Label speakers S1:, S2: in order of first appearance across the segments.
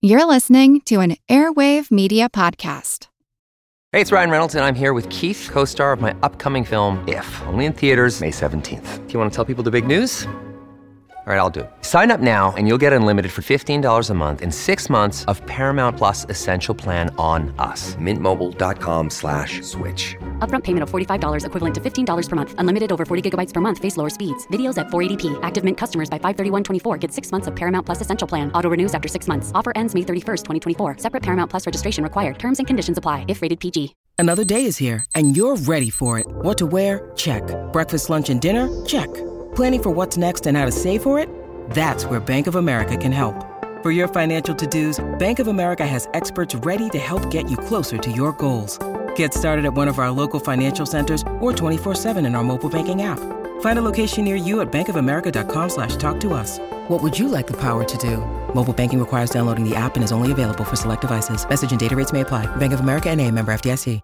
S1: You're listening to an Airwave Media Podcast.
S2: Hey, it's Ryan Reynolds, and I'm here with Keith, co-star of my upcoming film, If, only in theaters May 17th. Do you want to tell people the big news? All right, I'll do it. Sign up now and you'll get unlimited for $15 a month and 6 months of Paramount Plus Essential Plan on us. MintMobile.com/switch.
S3: Upfront payment of $45 equivalent to $15 per month. Unlimited over 40 gigabytes per month. Face lower speeds. Videos at 480p. Active Mint customers by 531.24 get 6 months of Paramount Plus Essential Plan. Auto renews after 6 months. Offer ends May 31st, 2024. Separate Paramount Plus registration required. Terms and conditions apply if rated PG.
S4: Another day is here, and you're ready for it. What to wear? Check. Breakfast, lunch, and dinner? Check. Planning for what's next and how to save for it? That's where Bank of America can help. For your financial to-dos, Bank of America has experts ready to help get you closer to your goals. Get started at one of our local financial centers or 24/7 in our mobile banking app. Find a location near you at bankofamerica.com/talktous. What would you like the power to do? Mobile banking requires downloading the app and is only available for select devices. Message and data rates may apply. Bank of America N.A., member FDIC.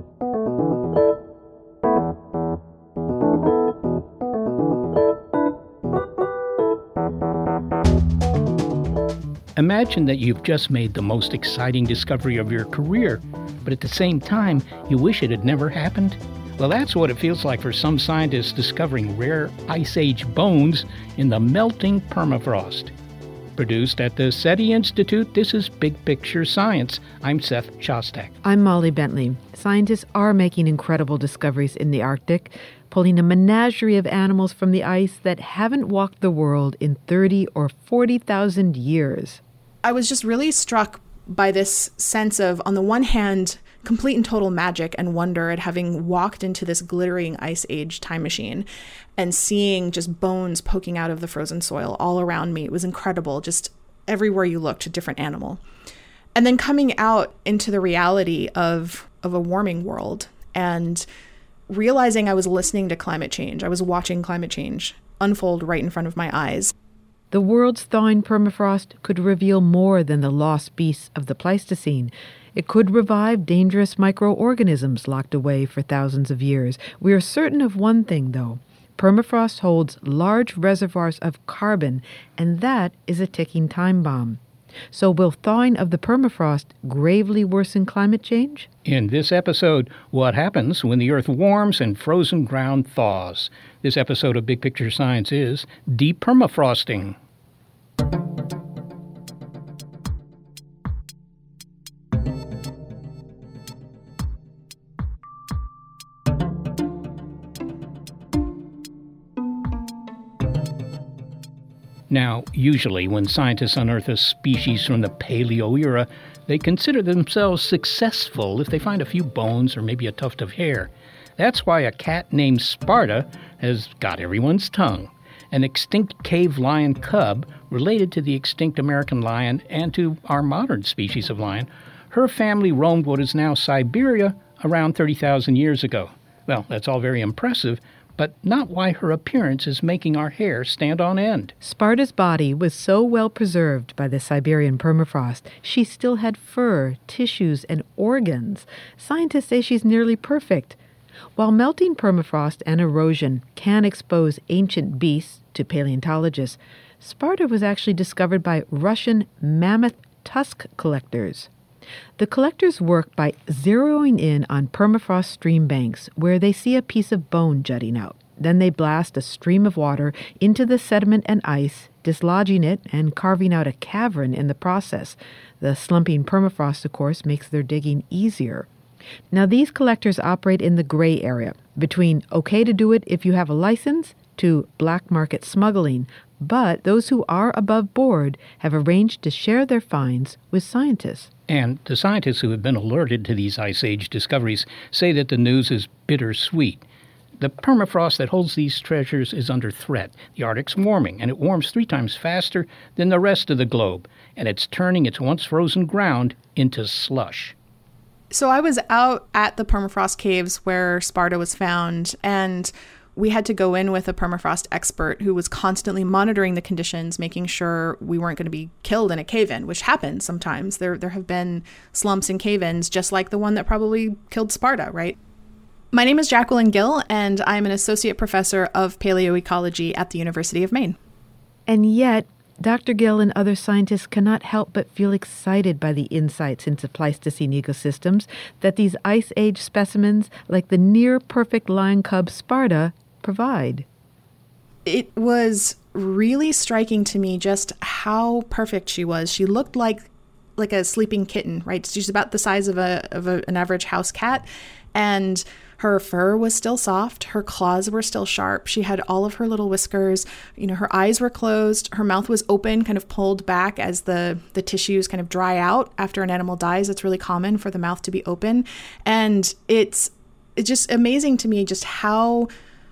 S5: Imagine that you've just made the most exciting discovery of your career, but at the same time, you wish it had never happened. Well, that's what it feels like for some scientists discovering rare Ice Age bones in the melting permafrost. Produced at the SETI Institute, this is Big Picture Science. I'm Seth Shostak.
S6: I'm Molly Bentley. Scientists are making incredible discoveries in the Arctic, pulling a menagerie of animals from the ice that haven't walked the world in 30 or 40,000 years.
S7: I was just really struck by this sense of, on the one hand, complete and total magic and wonder at having walked into this glittering Ice Age time machine and seeing just bones poking out of the frozen soil all around me. It was incredible. Just everywhere you looked, a different animal. And then coming out into the reality of a warming world and realizing I was listening to climate change. I was watching climate change unfold right in front of my eyes.
S6: The world's thawing permafrost could reveal more than the lost beasts of the Pleistocene. It could revive dangerous microorganisms locked away for thousands of years. We are certain of one thing, though. Permafrost holds large reservoirs of carbon, and that is a ticking time bomb. So will thawing of the permafrost gravely worsen climate change?
S5: In this episode, what happens when the Earth warms and frozen ground thaws? This episode of Big Picture Science is Depermafrosting. Now, usually when scientists unearth a species from the Paleo era, they consider themselves successful if they find a few bones or maybe a tuft of hair. That's why a cat named Sparta has got everyone's tongue. An extinct cave lion cub related to the extinct American lion and to our modern species of lion. Her family roamed what is now Siberia around 30,000 years ago. Well, that's all very impressive, but not why her appearance is making our hair stand on end.
S6: Sparta's body was so well preserved by the Siberian permafrost, she still had fur, tissues, and organs. Scientists say she's nearly perfect. While melting permafrost and erosion can expose ancient beasts to paleontologists, Sparta was actually discovered by Russian mammoth tusk collectors. The collectors work by zeroing in on permafrost stream banks where they see a piece of bone jutting out. Then they blast a stream of water into the sediment and ice, dislodging it and carving out a cavern in the process. The slumping permafrost, of course, makes their digging easier. Now, these collectors operate in the gray area, between okay to do it if you have a license to black market smuggling, but those who are above board have arranged to share their finds with scientists.
S5: And the scientists who have been alerted to these Ice Age discoveries say that the news is bittersweet. The permafrost that holds these treasures is under threat. The Arctic's warming, and it warms 3 times faster than the rest of the globe, and it's turning its once frozen ground into slush.
S7: So I was out at the permafrost caves where Sparta was found, and we had to go in with a permafrost expert who was constantly monitoring the conditions, making sure we weren't going to be killed in a cave-in, which happens sometimes. There have been slumps in cave-ins, just like the one that probably killed Sparta, right? My name is Jacqueline Gill, and I'm an associate professor of paleoecology at the University of Maine.
S6: And yet, Dr. Gill and other scientists cannot help but feel excited by the insights into Pleistocene ecosystems that these Ice Age specimens, like the near-perfect lion cub Sparta, provide.
S7: It was really striking to me just how perfect she was. She looked like a sleeping kitten, right? She's about the size of an average house cat, and her fur was still soft. Her claws were still sharp. She had all of her little whiskers. Her eyes were closed. Her mouth was open, kind of pulled back as the tissues kind of dry out. After an animal dies, it's really common for the mouth to be open. And it's just amazing to me just how,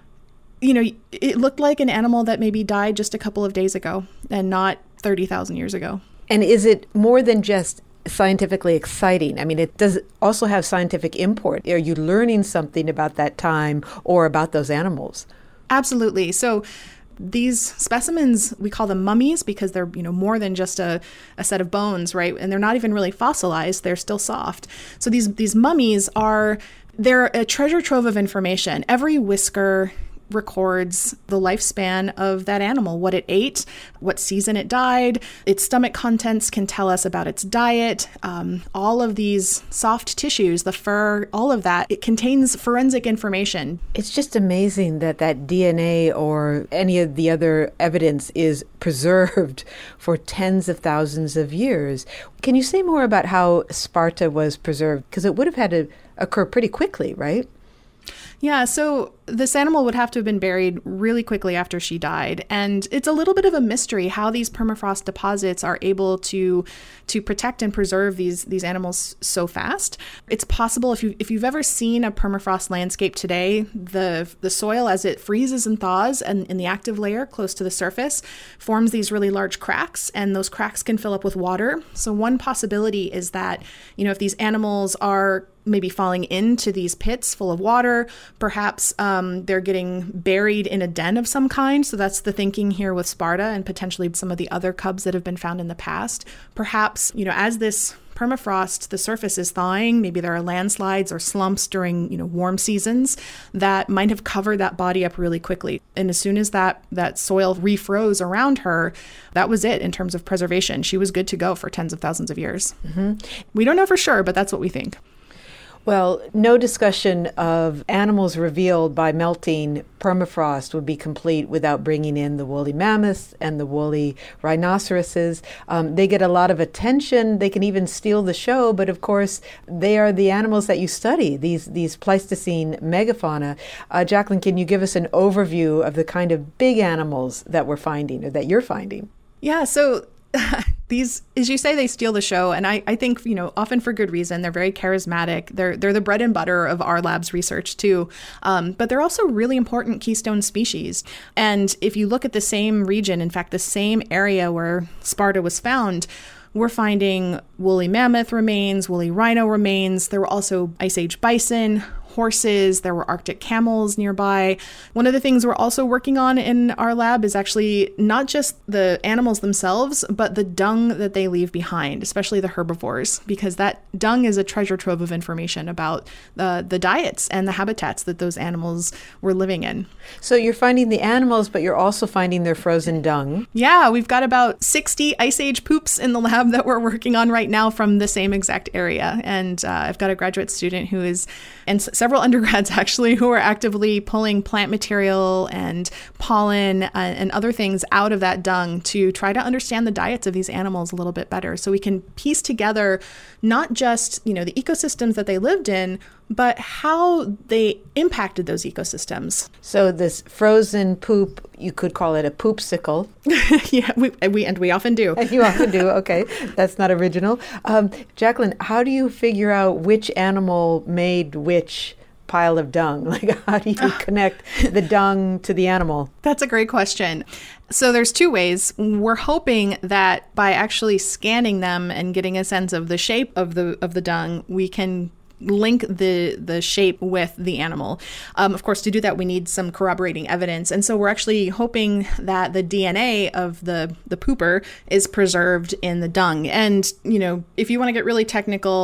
S7: it looked like an animal that maybe died just a couple of days ago and not 30,000 years ago.
S6: And is it more than just scientifically exciting? I mean, it does also have scientific import. Are you learning something about that time or about those animals?
S7: Absolutely. So these specimens, we call them mummies because they're, more than just a set of bones, right? And they're not even really fossilized. They're still soft. So these mummies they're a treasure trove of information. Every whisker records the lifespan of that animal, what it ate, what season it died. Its stomach contents can tell us about its diet. All of these soft tissues, the fur, all of that, it contains forensic information.
S6: It's just amazing that DNA or any of the other evidence is preserved for tens of thousands of years. Can you say more about how Sparta was preserved? Because it would have had to occur pretty quickly, right?
S7: Yeah, so this animal would have to have been buried really quickly after she died. And it's a little bit of a mystery how these permafrost deposits are able to protect and preserve these animals so fast. It's possible if you've ever seen a permafrost landscape today, the soil as it freezes and thaws and in the active layer close to the surface forms these really large cracks, and those cracks can fill up with water. So one possibility is that, if these animals are maybe falling into these pits full of water, perhaps they're getting buried in a den of some kind. So that's the thinking here with Sparta and potentially some of the other cubs that have been found in the past. Perhaps, as this permafrost, the surface is thawing, maybe there are landslides or slumps during, warm seasons that might have covered that body up really quickly. And as soon as that soil refroze around her, that was it in terms of preservation. She was good to go for tens of thousands of years. Mm-hmm. We don't know for sure, but that's what we think.
S6: Well, no discussion of animals revealed by melting permafrost would be complete without bringing in the woolly mammoths and the woolly rhinoceroses. They get a lot of attention. They can even steal the show, but of course, they are the animals that you study, these Pleistocene megafauna. Jacqueline, can you give us an overview of the kind of big animals that we're finding or that you're finding?
S7: Yeah, so these, as you say, they steal the show. And I think, often for good reason. They're very charismatic. They're the bread and butter of our lab's research, too. But they're also really important keystone species. And if you look at the same region, in fact, the same area where Sparta was found, we're finding woolly mammoth remains, woolly rhino remains. There were also Ice Age bison, horses, there were Arctic camels nearby. One of the things we're also working on in our lab is actually not just the animals themselves, but the dung that they leave behind, especially the herbivores, because that dung is a treasure trove of information about the diets and the habitats that those animals were living in.
S6: So you're finding the animals, but you're also finding their frozen dung.
S7: Yeah, we've got about 60 Ice Age poops in the lab that we're working on right now from the same exact area. And I've got a graduate student who is, and several undergrads actually, who are actively pulling plant material and pollen and other things out of that dung to try to understand the diets of these animals a little bit better, so we can piece together not just, the ecosystems that they lived in, but how they impacted those ecosystems.
S6: So this frozen poop, you could call it a poopsicle.
S7: Yeah, we often do.
S6: You often do. Okay, that's not original. Jacqueline, how do you figure out which animal made which pile of dung? Like, how do you connect the dung to the animal?
S7: That's a great question. So there's two ways. We're hoping that by actually scanning them and getting a sense of the shape of the dung, we can link the shape with the animal. Of course, to do that, we need some corroborating evidence. And so we're actually hoping that the DNA of the pooper is preserved in the dung. And, if you want to get really technical,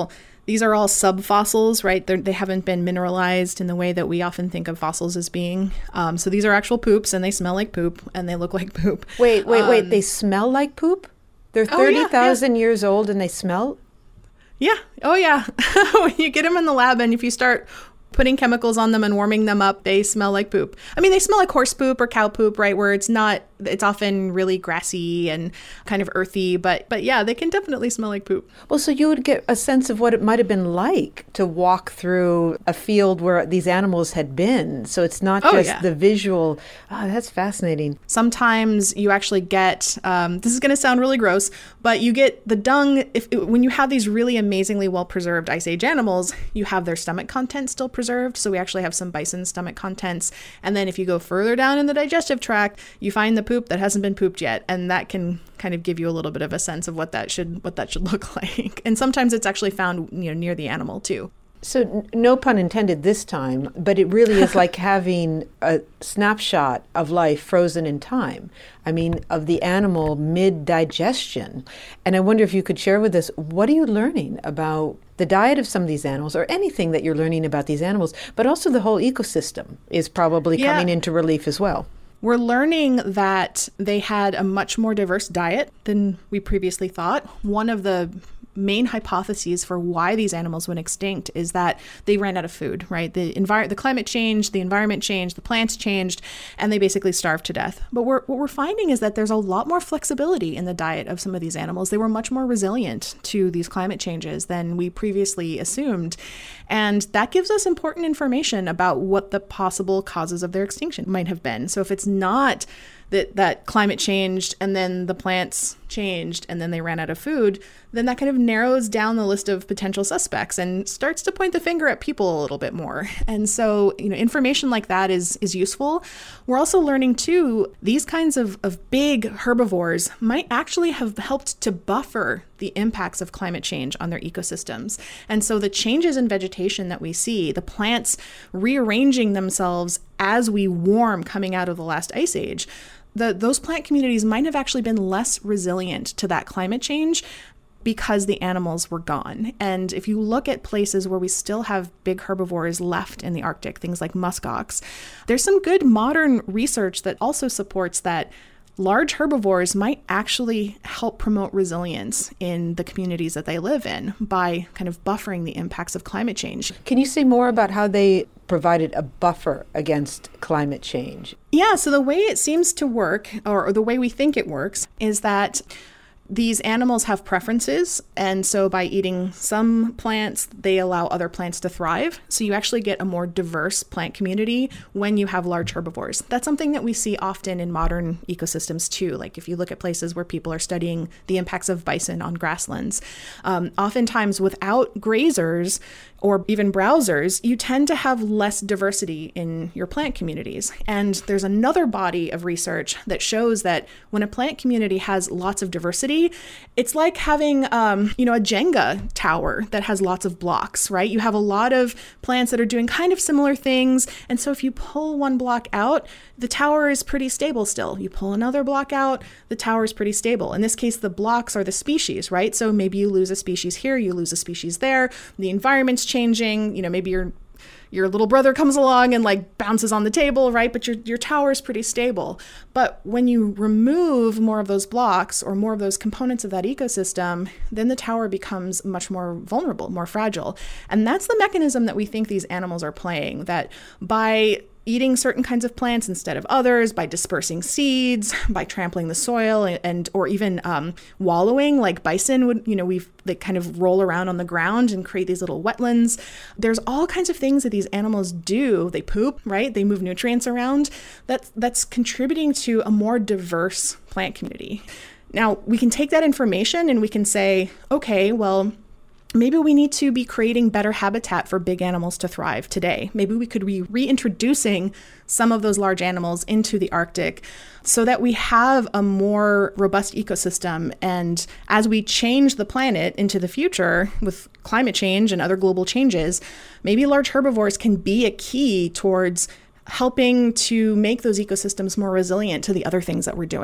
S7: These are all subfossils, right? They haven't been mineralized in the way that we often think of fossils as being. So these are actual poops, and they smell like poop, and they look like poop.
S6: Wait. They smell like poop? They're 30,000 years old, and they smell?
S7: Yeah. Oh, yeah. When you get them in the lab, and if you start putting chemicals on them and warming them up, they smell like poop. I mean, they smell like horse poop or cow poop, right? Where it's often really grassy and kind of earthy, but yeah, they can definitely smell like poop.
S6: Well, so you would get a sense of what it might have been like to walk through a field where these animals had been. So it's not just the visual. Oh, that's fascinating.
S7: Sometimes you actually get, this is going to sound really gross, but you get the dung. When you have these really amazingly well-preserved Ice Age animals, you have their stomach content still preserved. So we actually have some bison stomach contents. And then if you go further down in the digestive tract, you find the poop that hasn't been pooped yet. And that can kind of give you a little bit of a sense of what that should look like. And sometimes it's actually found, near the animal too.
S6: So no pun intended this time, but it really is like having a snapshot of life frozen in time. I mean, of the animal mid-digestion. And I wonder if you could share with us, what are you learning about the diet of some of these animals, or anything that you're learning about these animals, but also the whole ecosystem is probably coming into relief as well.
S7: We're learning that they had a much more diverse diet than we previously thought. One of the main hypotheses for why these animals went extinct is that they ran out of food, right? The climate changed, the environment changed, the plants changed, and they basically starved to death. But what we're finding is that there's a lot more flexibility in the diet of some of these animals. They were much more resilient to these climate changes than we previously assumed. And that gives us important information about what the possible causes of their extinction might have been. So if it's not that climate changed and then the plants changed and then they ran out of food, then that kind of narrows down the list of potential suspects and starts to point the finger at people a little bit more. And so, information like that is useful. We're also learning too, these kinds of big herbivores might actually have helped to buffer the impacts of climate change on their ecosystems. And so the changes in vegetation that we see, the plants rearranging themselves as we warm coming out of the last ice age, those plant communities might have actually been less resilient to that climate change because the animals were gone. And if you look at places where we still have big herbivores left in the Arctic, things like muskox, there's some good modern research that also supports that large herbivores might actually help promote resilience in the communities that they live in by kind of buffering the impacts of climate change.
S6: Can you say more about how they provided a buffer against climate change?
S7: Yeah, so the way it seems to work, or the way we think it works, is that these animals have preferences, and so by eating some plants, they allow other plants to thrive. So you actually get a more diverse plant community when you have large herbivores. That's something that we see often in modern ecosystems too. Like if you look at places where people are studying the impacts of bison on grasslands, oftentimes without grazers or even browsers, you tend to have less diversity in your plant communities. And there's another body of research that shows that when a plant community has lots of diversity, it's like having, a Jenga tower that has lots of blocks, right? You have a lot of plants that are doing kind of similar things. And so if you pull one block out, the tower is pretty stable still. You pull another block out, the tower is pretty stable. In this case, the blocks are the species, right? So maybe you lose a species here, you lose a species there. The environment's changing. Maybe your little brother comes along and like bounces on the table, right? But your tower is pretty stable. But when you remove more of those blocks or more of those components of that ecosystem, then the tower becomes much more vulnerable, more fragile. And that's the mechanism that we think these animals are playing, that by eating certain kinds of plants instead of others, by dispersing seeds, by trampling the soil, or even wallowing, like bison would, they kind of roll around on the ground and create these little wetlands. There's all kinds of things that these animals do. They poop, right? They move nutrients around. That's contributing to a more diverse plant community. Now, we can take that information and we can say, okay, well, maybe we need to be creating better habitat for big animals to thrive today. Maybe we could be reintroducing some of those large animals into the Arctic so that we have a more robust ecosystem. And as we change the planet into the future with climate change and other global changes, maybe large herbivores can be a key towards helping to make those ecosystems more resilient to the other things that we're doing.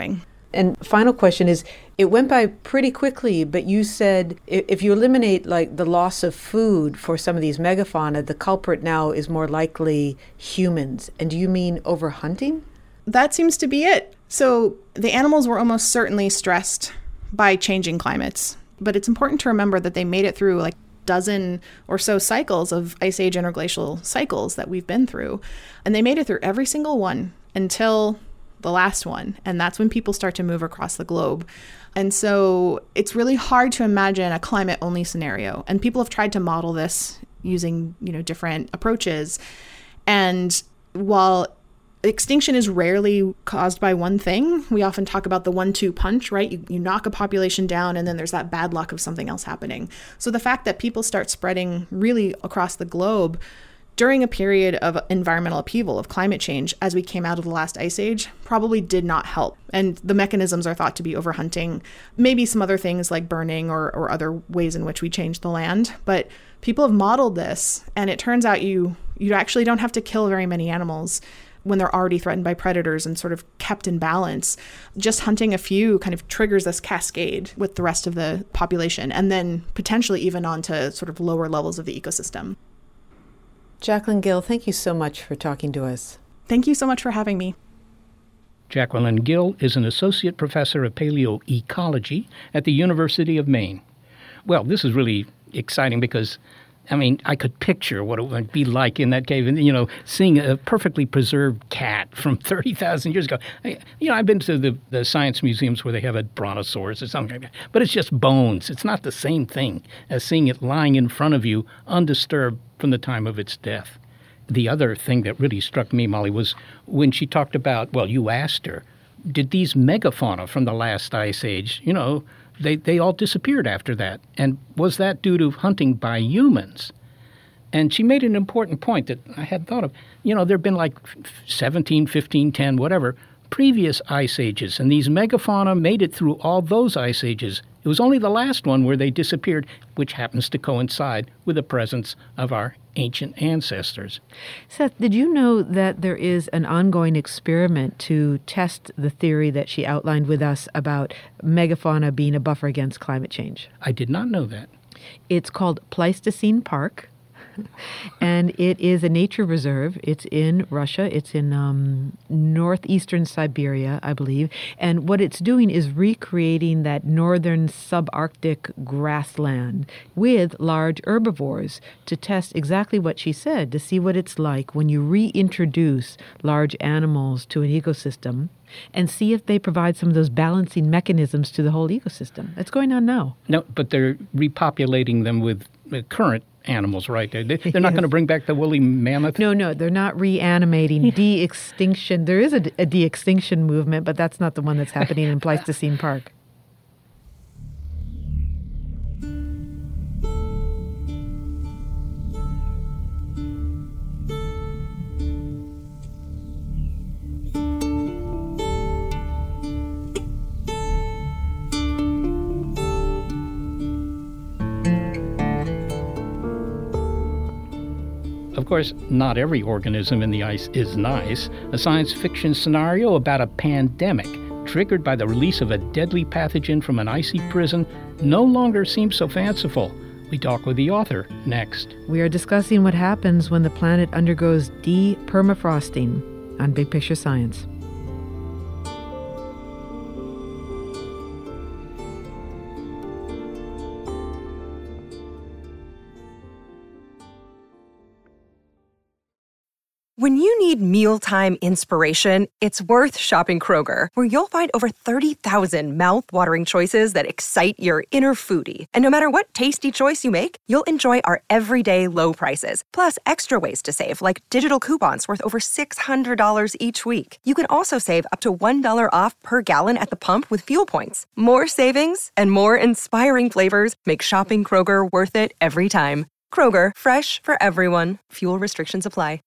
S6: And final question is, it went by pretty quickly, but you said if you eliminate like the loss of food for some of these megafauna, the culprit now is more likely humans. And do you mean overhunting?
S7: That seems to be it. So the animals were almost certainly stressed by changing climates. But it's important to remember that they made it through like dozen or so cycles of ice age interglacial cycles that we've been through. And they made it through every single one until the last one. And that's when people start to move across the globe. And so it's really hard to imagine a climate only scenario. And people have tried to model this using, different approaches. And while extinction is rarely caused by one thing, we often talk about the 1-2 punch, right? You knock a population down and then there's that bad luck of something else happening. So the fact that people start spreading really across the globe during a period of environmental upheaval, of climate change, as we came out of the last ice age, probably did not help. And the mechanisms are thought to be overhunting, maybe some other things like burning or other ways in which we change the land. But people have modeled this, and it turns out you actually don't have to kill very many animals when they're already threatened by predators and sort of kept in balance. Just hunting a few kind of triggers this cascade with the rest of the population, and then potentially even onto sort of lower levels of the ecosystem.
S6: Jacqueline Gill, thank you so much for talking to us.
S7: Thank you so much for having me.
S5: Jacqueline Gill is an associate professor of paleoecology at the University of Maine. Well, this is really exciting because, I could picture what it would be like in that cave and, seeing a perfectly preserved cat from 30,000 years ago. I've been to the science museums where they have a brontosaurus or something like that, but it's just bones. It's not the same thing as seeing it lying in front of you undisturbed from the time of its death. The other thing that really struck me, Molly, was when she talked about, you asked her, did these megafauna from the last ice age, they all disappeared after that. And was that due to hunting by humans? And she made an important point that I hadn't thought of. There have been like 17, 15, 10, whatever, previous ice ages. And these megafauna made it through all those ice ages. It was only the last one where they disappeared, which happens to coincide with the presence of our ancient ancestors.
S6: Seth, did you know that there is an ongoing experiment to test the theory that she outlined with us about megafauna being a buffer against climate change?
S5: I did not know that.
S6: It's called Pleistocene Park. And it is a nature reserve. It's in Russia. It's in northeastern Siberia, I believe. And what it's doing is recreating that northern subarctic grassland with large herbivores to test exactly what she said, to see what it's like when you reintroduce large animals to an ecosystem and see if they provide some of those balancing mechanisms to the whole ecosystem. That's going on now.
S5: No, but they're repopulating them with current animals, right? They're not going to bring back the woolly mammoth?
S6: No, they're not reanimating de-extinction. There is a de-extinction movement, but that's not the one that's happening in Pleistocene Park.
S5: Of course, not every organism in the ice is nice. A science fiction scenario about a pandemic triggered by the release of a deadly pathogen from an icy prison no longer seems so fanciful. We talk with the author next.
S6: We are discussing what happens when the planet undergoes de-permafrosting on Big Picture Science.
S8: When you need mealtime inspiration, it's worth shopping Kroger, where you'll find over 30,000 mouth-watering choices that excite your inner foodie. And no matter what tasty choice you make, you'll enjoy our everyday low prices, plus extra ways to save, like digital coupons worth over $600 each week. You can also save up to $1 off per gallon at the pump with fuel points. More savings and more inspiring flavors make shopping Kroger worth it every time. Kroger, fresh for everyone. Fuel restrictions apply.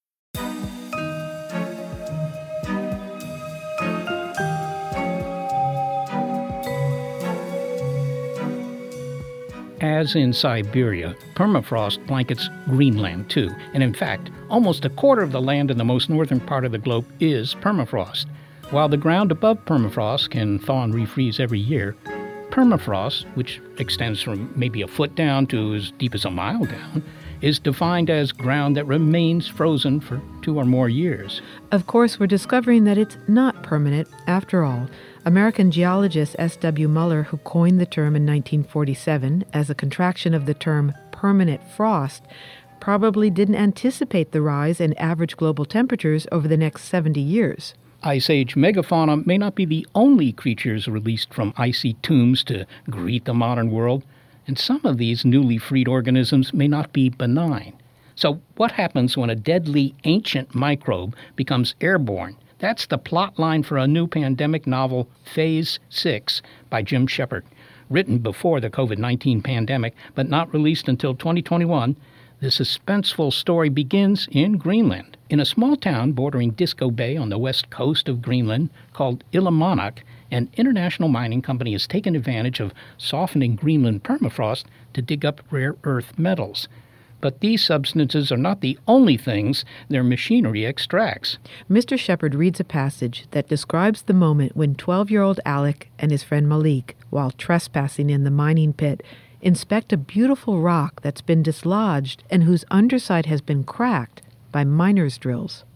S5: As in Siberia, permafrost blankets Greenland too, and in fact, almost a quarter of the land in the most northern part of the globe is permafrost. While the ground above permafrost can thaw and refreeze every year, permafrost, which extends from maybe a foot down to as deep as a mile down, is defined as ground that remains frozen for 2 or more years.
S6: Of course, we're discovering that it's not permanent after all. American geologist S.W. Muller, who coined the term in 1947 as a contraction of the term permanent frost, probably didn't anticipate the rise in average global temperatures over the next 70 years.
S5: Ice Age megafauna may not be the only creatures released from icy tombs to greet the modern world, and some of these newly freed organisms may not be benign. So what happens when a deadly ancient microbe becomes airborne? That's the plot line for a new pandemic novel, Phase 6, by Jim Shepard. Written before the COVID-19 pandemic, but not released until 2021, the suspenseful story begins in Greenland. In a small town bordering Disco Bay on the west coast of Greenland called Ilmanak, an international mining company has taken advantage of softening Greenland permafrost to dig up rare earth metals. But these substances are not the only things their machinery extracts.
S6: Mr. Shepard reads a passage that describes the moment when 12-year-old Alec and his friend Malik, while trespassing in the mining pit, inspect a beautiful rock that's been dislodged and whose underside has been cracked by miners' drills.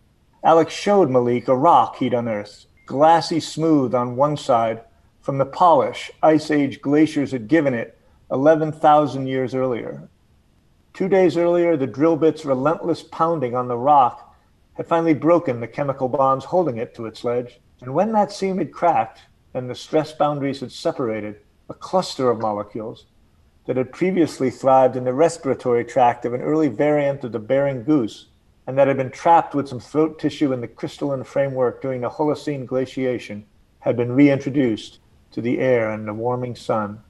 S9: Alec showed Malik a rock he'd unearthed, glassy smooth on one side from the polish Ice Age glaciers had given it 11,000 years earlier. 2 days earlier, the drill bit's relentless pounding on the rock had finally broken the chemical bonds holding it to its ledge. And when that seam had cracked and the stress boundaries had separated, a cluster of molecules that had previously thrived in the respiratory tract of an early variant of the Bering goose, and that had been trapped with some throat tissue in the crystalline framework during the Holocene glaciation, had been reintroduced to the air and the warming sun.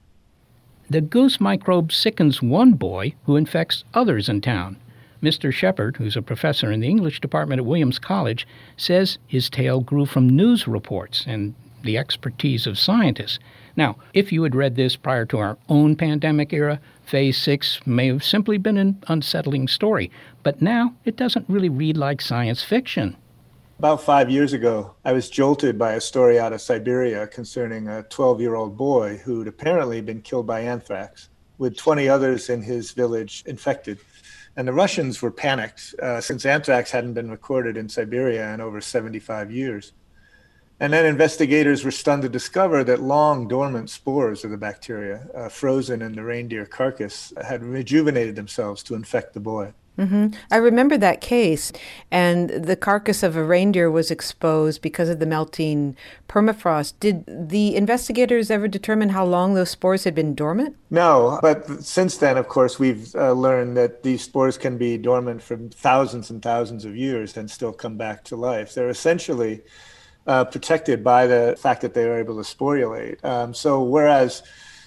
S5: The goose microbe sickens one boy who infects others in town. Mr. Shepard, who's a professor in the English department at Williams College, says his tale grew from news reports and the expertise of scientists. Now, if you had read this prior to our own pandemic era, Phase 6 may have simply been an unsettling story. But now it doesn't really read like science fiction.
S9: About 5 years ago, I was jolted by a story out of Siberia concerning a 12-year-old boy who'd apparently been killed by anthrax, with 20 others in his village infected. And the Russians were panicked, since anthrax hadn't been recorded in Siberia in over 75 years. And then investigators were stunned to discover that long dormant spores of the bacteria, frozen in the reindeer carcass, had rejuvenated themselves to infect the boy.
S10: Mm-hmm. I remember that case, and the carcass of a reindeer was exposed because of the melting permafrost. Did the investigators ever determine how long those spores had been dormant?
S9: No, but since then, of course, we've learned that these spores can be dormant for thousands and thousands of years and still come back to life. They're essentially protected by the fact that they are able to sporulate. So whereas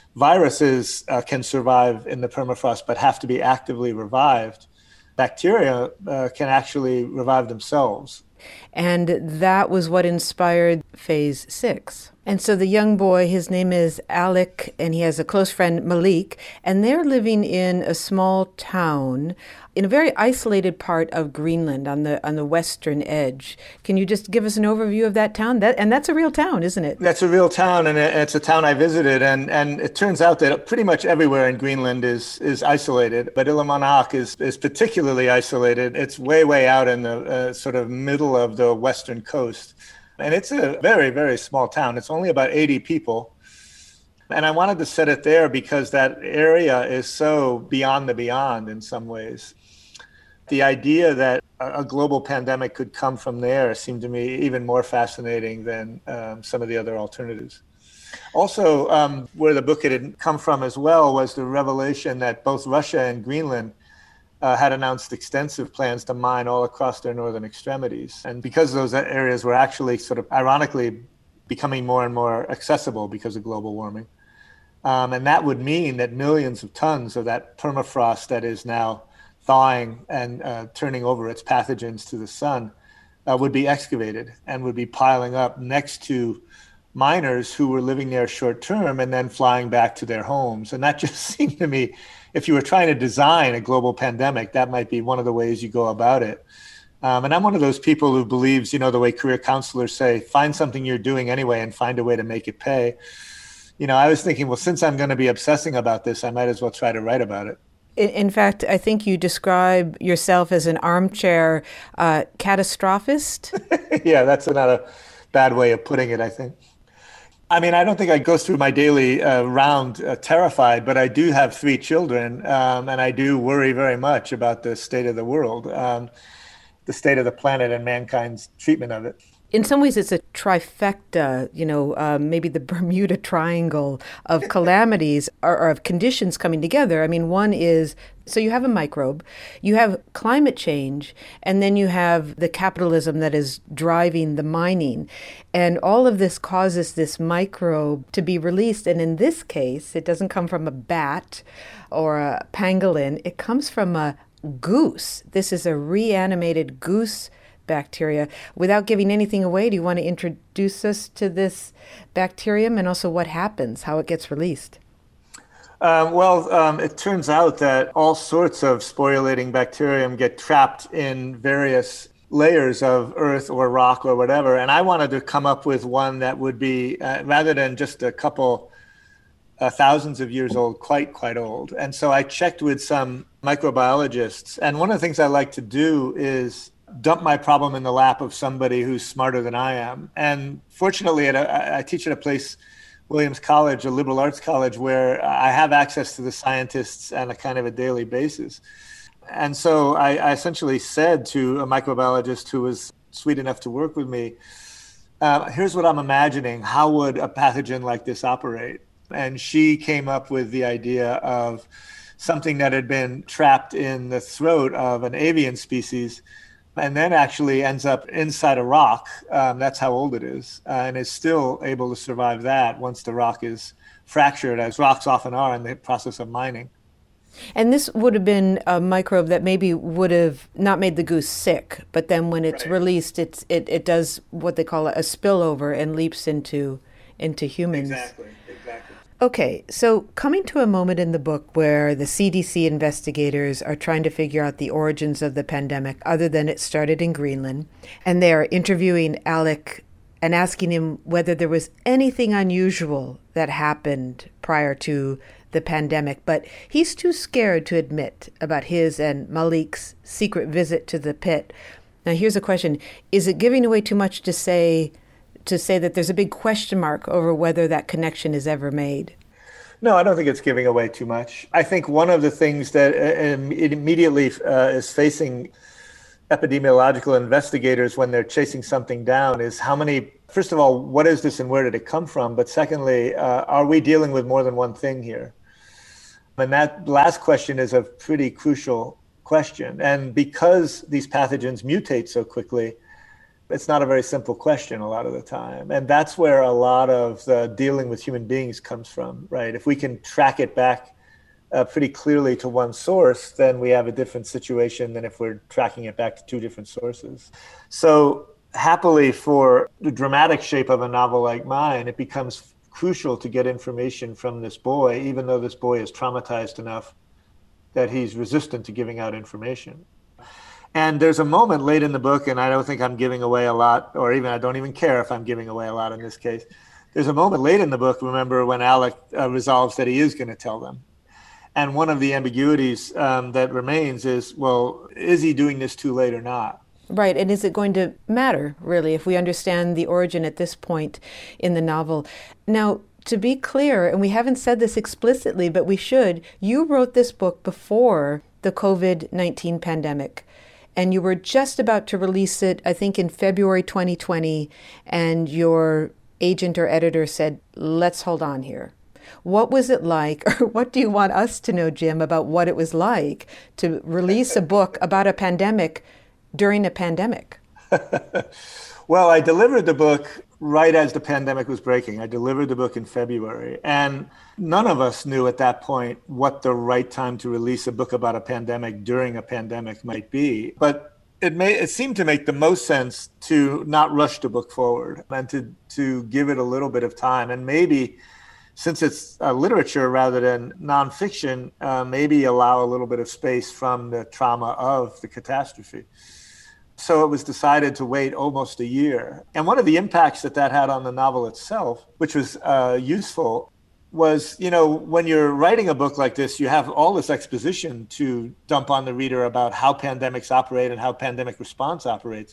S9: viruses can survive in the permafrost but have to be actively revived, bacteria can actually revive themselves.
S10: And that was what inspired Phase 6. And so the young boy, his name is Alec, and he has a close friend, Malik, and they're living in a small town in a very isolated part of Greenland on the western edge. Can you just give us an overview of that town? That's a real town, isn't it?
S9: That's a real town, and it's a town I visited, and it turns out that pretty much everywhere in Greenland is isolated, but Ilmanak is particularly isolated. It's way out in the sort of middle of the western coast. And it's a very, very small town. It's only about 80 people. And I wanted to set it there because that area is so beyond the beyond in some ways. The idea that a global pandemic could come from there seemed to me even more fascinating than some of the other alternatives. Also, where the book had come from as well was the revelation that both Russia and Greenland had announced extensive plans to mine all across their northern extremities. And because those areas were actually sort of ironically becoming more and more accessible because of global warming. And that would mean that millions of tons of that permafrost that is now thawing and turning over its pathogens to the sun would be excavated and would be piling up next to miners who were living there short term and then flying back to their homes. And that just seemed to me, if you were trying to design a global pandemic, that might be one of the ways you go about it. And I'm one of those people who believes, the way career counselors say, find something you're doing anyway and find a way to make it pay. I was thinking, well, since I'm going to be obsessing about this, I might as well try to write about it.
S10: In fact, I think you describe yourself as an armchair catastrophist.
S9: Yeah, that's not a bad way of putting it, I think. I mean, I don't think I go through my daily round terrified, but I do have 3 children, and I do worry very much about the state of the world, the state of the planet and mankind's treatment of it.
S10: In some ways, it's a trifecta, maybe the Bermuda Triangle of calamities or of conditions coming together. I mean, one is, so you have a microbe, you have climate change, and then you have the capitalism that is driving the mining. And all of this causes this microbe to be released. And in this case, it doesn't come from a bat or a pangolin. It comes from a goose. This is a reanimated goose bacteria. Without giving anything away, do you want to introduce us to this bacterium and also what happens, how it gets released?
S9: It turns out that all sorts of sporulating bacterium get trapped in various layers of earth or rock or whatever. And I wanted to come up with one that would be, rather than just a couple thousands of years old, quite old. And so I checked with some microbiologists. And one of the things I like to do is dump my problem in the lap of somebody who's smarter than I am. And fortunately, I teach at a place, Williams College, a liberal arts college, where I have access to the scientists on a kind of a daily basis. And so I essentially said to a microbiologist who was sweet enough to work with me, here's what I'm imagining. How would a pathogen like this operate? And she came up with the idea of something that had been trapped in the throat of an avian species and then actually ends up inside a rock. That's how old it is, and is still able to survive that once the rock is fractured, as rocks often are in the process of mining.
S10: And this would have been a microbe that maybe would have not made the goose sick, but then when it's released, it does what they call a spillover and leaps into humans.
S9: Exactly.
S10: Okay, so coming to a moment in the book where the CDC investigators are trying to figure out the origins of the pandemic, other than it started in Greenland, and they are interviewing Alec and asking him whether there was anything unusual that happened prior to the pandemic, but he's too scared to admit about his and Malik's secret visit to the pit. Now, here's a question. Is it giving away too much to say that there's a big question mark over whether that connection is ever made?
S9: No, I don't think it's giving away too much. I think one of the things that immediately is facing epidemiological investigators when they're chasing something down is first of all, what is this and where did it come from? But secondly, are we dealing with more than one thing here? And that last question is a pretty crucial question. And because these pathogens mutate so quickly, it's not a very simple question a lot of the time. And that's where a lot of the dealing with human beings comes from, right? If we can track it back pretty clearly to one source, then we have a different situation than if we're tracking it back to 2 different sources. So happily for the dramatic shape of a novel like mine, it becomes crucial to get information from this boy, even though this boy is traumatized enough that he's resistant to giving out information. And there's a moment late in the book, and I don't think I'm giving away a lot, or even I don't even care if I'm giving away a lot in this case. There's a moment late in the book, remember, when Alec resolves that he is going to tell them. And one of the ambiguities that remains is, well, is he doing this too late or not?
S10: Right, and is it going to matter, really, if we understand the origin at this point in the novel? Now, to be clear, and we haven't said this explicitly, but we should, you wrote this book before the COVID-19 pandemic. And you were just about to release it, I think, in February 2020, and your agent or editor said, let's hold on here. What was it like, or what do you want us to know, Jim, about what it was like to release a book about a pandemic during a pandemic?
S9: Well, I delivered the book right as the pandemic was breaking. I delivered the book in February, and none of us knew at that point what the right time to release a book about a pandemic during a pandemic might be. But it seemed to make the most sense to not rush the book forward and to give it a little bit of time. And maybe, since it's literature rather than nonfiction, maybe allow a little bit of space from the trauma of the catastrophe. So it was decided to wait almost a year. And one of the impacts that had on the novel itself, which was useful, was, when you're writing a book like this, you have all this exposition to dump on the reader about how pandemics operate and how pandemic response operates.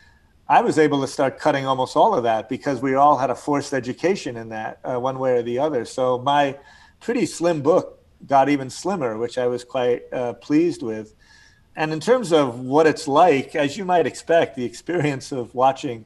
S9: I was able to start cutting almost all of that because we all had a forced education in that one way or the other. So my pretty slim book got even slimmer, which I was quite pleased with. And in terms of what it's like, as you might expect, the experience of watching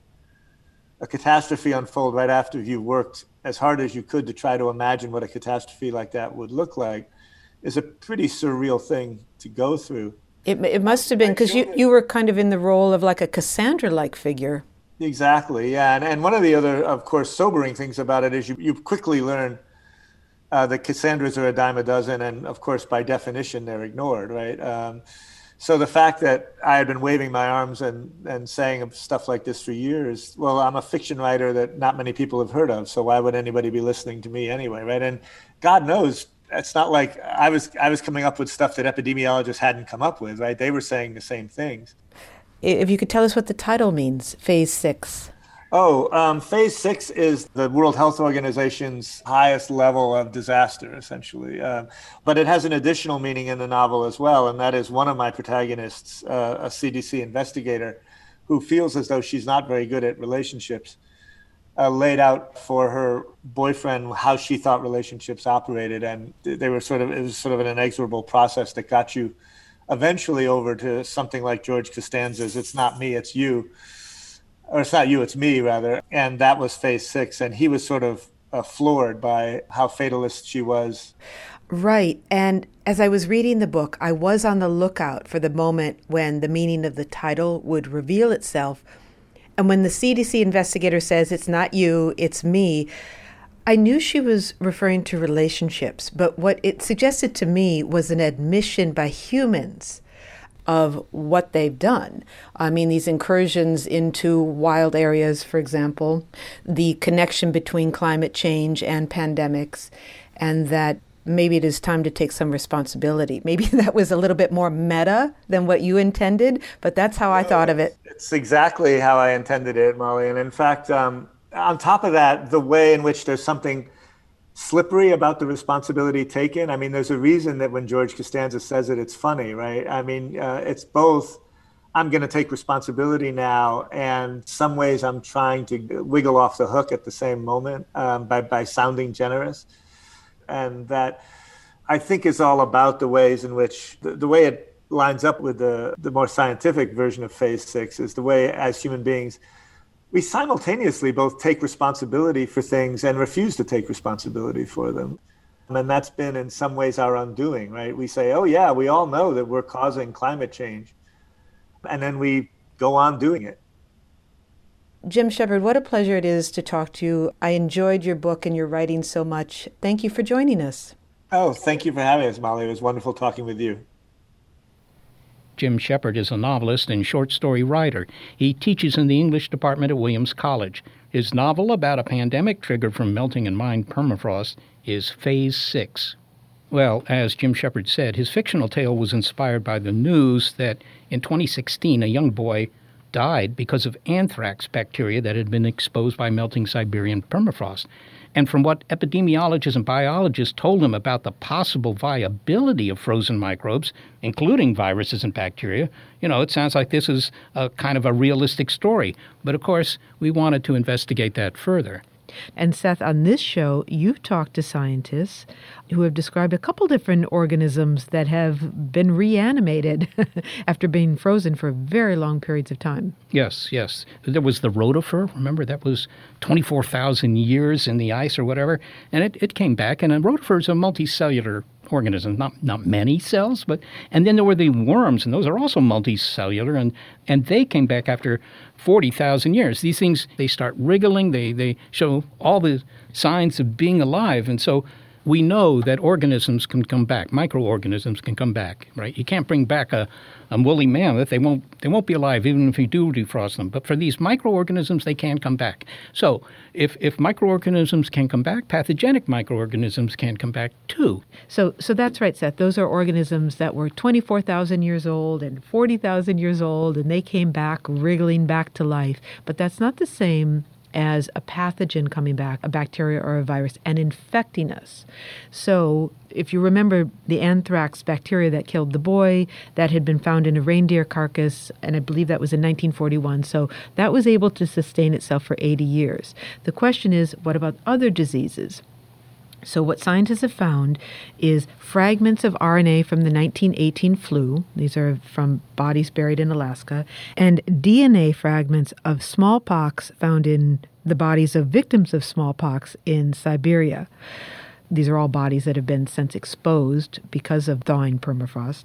S9: a catastrophe unfold right after you worked as hard as you could to try to imagine what a catastrophe like that would look like is a pretty surreal thing to go through.
S10: It must have been, because you were kind of in the role of like a Cassandra-like figure.
S9: Exactly, yeah. And one of the other, of course, sobering things about it is you quickly learn that Cassandras are a dime a dozen, and of course, by definition, they're ignored, right? So the fact that I had been waving my arms and saying stuff like this for years, well, I'm a fiction writer that not many people have heard of, so why would anybody be listening to me anyway, right? And God knows, it's not like I was coming up with stuff that epidemiologists hadn't come up with, right? They were saying the same things.
S10: If you could tell us what the title means, Phase 6.
S9: Phase 6 is the World Health Organization's highest level of disaster, essentially. But it has an additional meaning in the novel as well, and that is one of my protagonists, a CDC investigator, who feels as though she's not very good at relationships, laid out for her boyfriend how she thought relationships operated, and it was sort of an inexorable process that got you eventually over to something like George Costanza's "It's Not Me, It's You." Or it's not you, it's me, rather. And that was Phase 6. And he was sort of floored by how fatalist she was.
S10: Right. And as I was reading the book, I was on the lookout for the moment when the meaning of the title would reveal itself. And when the CDC investigator says, "It's not you, it's me," I knew she was referring to relationships. But what it suggested to me was an admission by humans of what they've done. I mean, these incursions into wild areas, for example, the connection between climate change and pandemics, and that maybe it is time to take some responsibility. Maybe that was a little bit more meta than what you intended, but that's how I thought of it.
S9: It's exactly how I intended it, Molly. And in fact, on top of that, the way in which there's something slippery about the responsibility taken. I mean, there's a reason that when George Costanza says it, it's funny, right? I mean, it's both, I'm going to take responsibility now, and some ways I'm trying to wiggle off the hook at the same moment by sounding generous. And that, I think, is all about the ways in which, the way it lines up with the more scientific version of Phase 6 is the way, as human beings, we simultaneously both take responsibility for things and refuse to take responsibility for them. And that's been in some ways our undoing, right? We say, oh yeah, we all know that we're causing climate change. And then we go on doing it.
S10: Jim Shepard, what a pleasure it is to talk to you. I enjoyed your book and your writing so much. Thank you for joining us.
S9: Oh, thank you for having us, Molly. It was wonderful talking with you.
S5: Jim Shepard is a novelist and short story writer. He teaches in the English department at Williams College. His novel about a pandemic triggered from melting and mined permafrost is Phase 6. Well, as Jim Shepard said, his fictional tale was inspired by the news that in 2016 a young boy died because of anthrax bacteria that had been exposed by melting Siberian permafrost. And from what epidemiologists and biologists told him about the possible viability of frozen microbes, including viruses and bacteria, it sounds like this is a kind of a realistic story. But of course, we wanted to investigate that further.
S6: And Seth, on this show, you've talked to scientists who have described a couple different organisms that have been reanimated after being frozen for very long periods of time.
S5: Yes. There was the rotifer. Remember, that was 24,000 years in the ice or whatever. And it came back. And a rotifer is a multicellular organism, not many cells, and then there were the worms, and those are also multicellular, and they came back after 40,000 years. These things, they start wriggling, they show all the signs of being alive, and so we know that organisms can come back. Microorganisms can come back, right? You can't bring back a woolly mammoth. They won't be alive even if you do defrost them. But for these microorganisms, they can come back. So if microorganisms can come back, pathogenic microorganisms can come back too.
S6: So that's right, Seth. Those are organisms that were 24,000 years old and 40,000 years old, and they came back, wriggling back to life. But that's not the same as a pathogen coming back, a bacteria or a virus, and infecting us. So if you remember the anthrax bacteria that killed the boy, that had been found in a reindeer carcass, and I believe that was in 1941. So that was able to sustain itself for 80 years. The question is, what about other diseases? So what scientists have found is fragments of RNA from the 1918 flu. These are from bodies buried in Alaska. And DNA fragments of smallpox found in the bodies of victims of smallpox in Siberia. These are all bodies that have been since exposed because of thawing permafrost.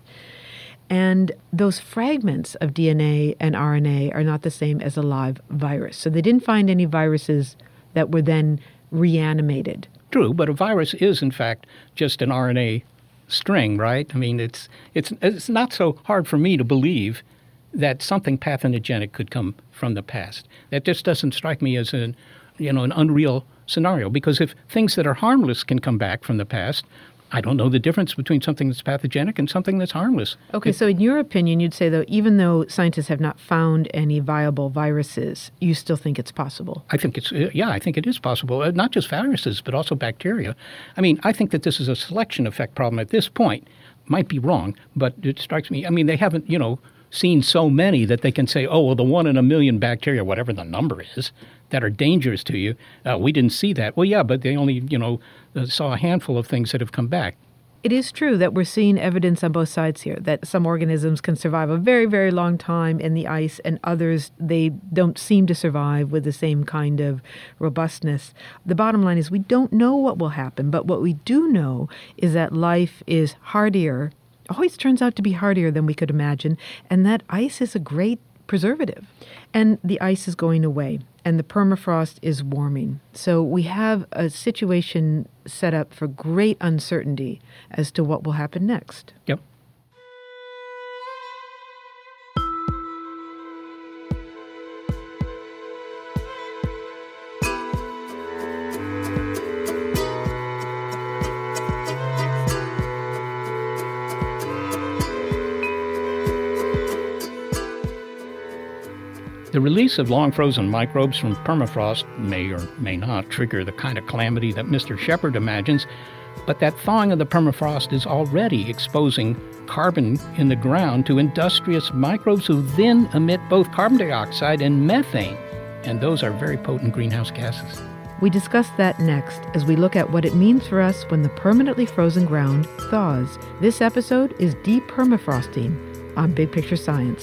S6: And those fragments of DNA and RNA are not the same as a live virus. So they didn't find any viruses that were then reanimated.
S5: True, but a virus is, in fact, just an RNA string, right? I mean, it's not so hard for me to believe that something pathogenic could come from the past. That just doesn't strike me as an unreal scenario, because if things that are harmless can come back from the past, I don't know the difference between something that's pathogenic and something that's harmless.
S6: Okay, so in your opinion, you'd say, though, even though scientists have not found any viable viruses, you still think it's possible?
S5: I think I think it is possible. Not just viruses, but also bacteria. I mean, I think that this is a selection effect problem at this point. Might be wrong, but it strikes me, I mean, they haven't, seen so many that they can say, oh, well, the 1 in a million bacteria, whatever the number is, that are dangerous to you, we didn't see that. Well, yeah, but they only, saw a handful of things that have come back.
S6: It is true that we're seeing evidence on both sides here, that some organisms can survive a very, very long time in the ice, and others, they don't seem to survive with the same kind of robustness. The bottom line is we don't know what will happen, but what we do know is that life is hardier, always turns out to be hardier than we could imagine, and that ice is a great preservative. And the ice is going away, and the permafrost is warming. So we have a situation set up for great uncertainty as to what will happen next.
S5: Yep. The release of long-frozen microbes from permafrost may or may not trigger the kind of calamity that Mr. Shepard imagines, but that thawing of the permafrost is already exposing carbon in the ground to industrious microbes who then emit both carbon dioxide and methane, and those are very potent greenhouse gases.
S6: We discuss that next as we look at what it means for us when the permanently frozen ground thaws. This episode is Depermafrosting on Big Picture Science.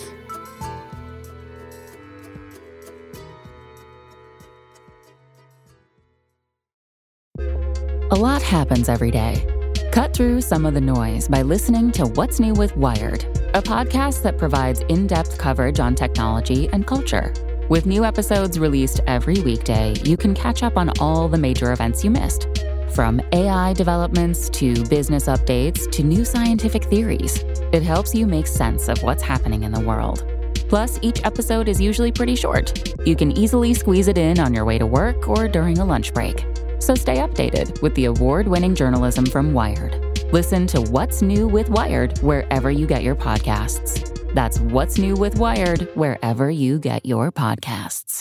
S11: A lot happens every day. Cut through some of the noise by listening to What's New with Wired, a podcast that provides in-depth coverage on technology and culture. With new episodes released every weekday, you can catch up on all the major events you missed. From AI developments to business updates to new scientific theories, it helps you make sense of what's happening in the world. Plus, each episode is usually pretty short. You can easily squeeze it in on your way to work or during a lunch break. So stay updated with the award-winning journalism from Wired. Listen to What's New with Wired wherever you get your podcasts. That's What's New with Wired wherever you get your podcasts.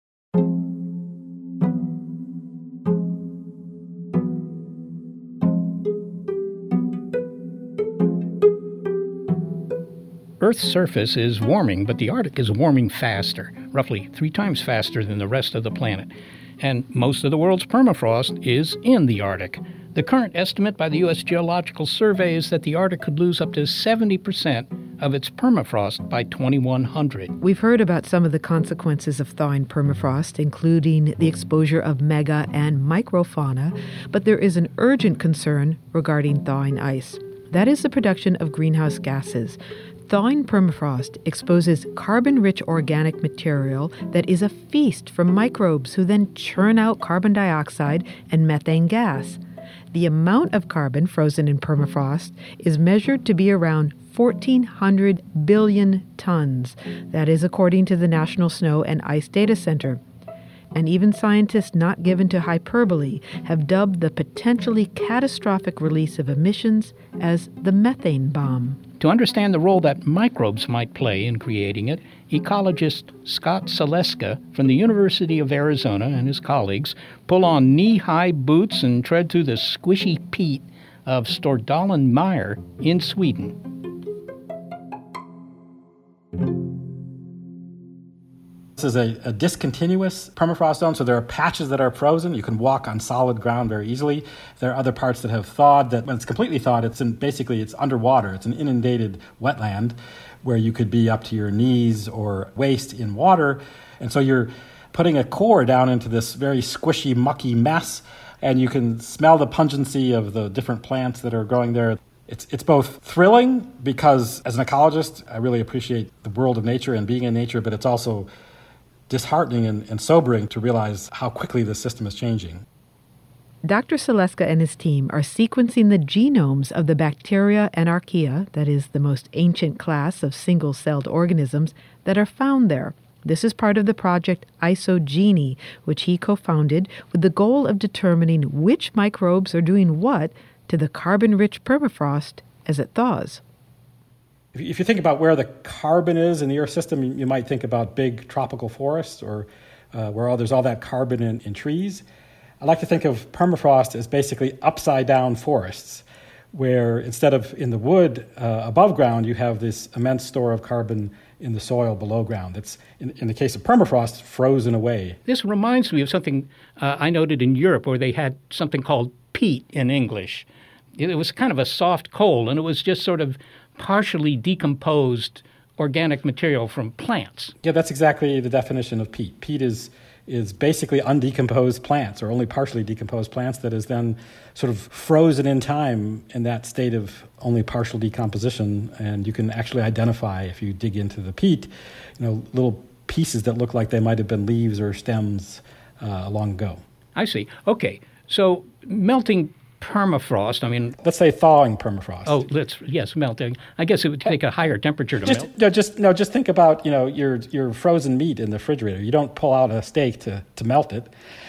S5: Earth's surface is warming, but the Arctic is warming faster, roughly 3 times faster than the rest of the planet. And most of the world's permafrost is in the Arctic. The current estimate by the U.S. Geological Survey is that the Arctic could lose up to 70% of its permafrost by 2100.
S6: We've heard about some of the consequences of thawing permafrost, including the exposure of mega and microfauna, but there is an urgent concern regarding thawing ice. That is the production of greenhouse gases. Thawing permafrost exposes carbon-rich organic material that is a feast for microbes who then churn out carbon dioxide and methane gas. The amount of carbon frozen in permafrost is measured to be around 1,400 billion tons. That is according to the National Snow and Ice Data Center. And even scientists not given to hyperbole have dubbed the potentially catastrophic release of emissions as the methane bomb.
S5: To understand the role that microbes might play in creating it, ecologist Scott Saleska from the University of Arizona and his colleagues pull on knee-high boots and tread through the squishy peat of Stordalen Mire in Sweden.
S12: This is a discontinuous permafrost zone, so there are patches that are frozen. You can walk on solid ground very easily. There are other parts that have thawed, that when it's completely thawed, it's underwater. It's an inundated wetland where you could be up to your knees or waist in water. And so you're putting a core down into this very squishy, mucky mess, and you can smell the pungency of the different plants that are growing there. It's both thrilling because, as an ecologist, I really appreciate the world of nature and being in nature, but it's also disheartening and sobering to realize how quickly the system is changing.
S6: Dr. Saleska and his team are sequencing the genomes of the bacteria and archaea, that is, the most ancient class of single-celled organisms that are found there. This is part of the project Isogeny, which he co-founded with the goal of determining which microbes are doing what to the carbon-rich permafrost as it thaws.
S12: If you think about where the carbon is in the Earth system, you might think about big tropical forests or where there's all that carbon in trees. I like to think of permafrost as basically upside-down forests, where instead of in the wood above ground, you have this immense store of carbon in the soil below ground. That's, in the case of permafrost, frozen away.
S5: This reminds me of something I noted in Europe where they had something called peat in English. It was kind of a soft coal, and it was just sort of partially decomposed organic material from plants.
S12: Yeah, that's exactly the definition of peat. Peat is basically undecomposed plants, or only partially decomposed plants, that is then sort of frozen in time in that state of only partial decomposition. And you can actually identify, if you dig into the peat, little pieces that look like they might have been leaves or stems long ago.
S5: I see. Okay, so melting permafrost,
S12: let's say thawing permafrost.
S5: Oh, yes, melting. I guess it would take a higher temperature to
S12: melt. Just think about, your frozen meat in the refrigerator. You don't pull out a steak to melt it.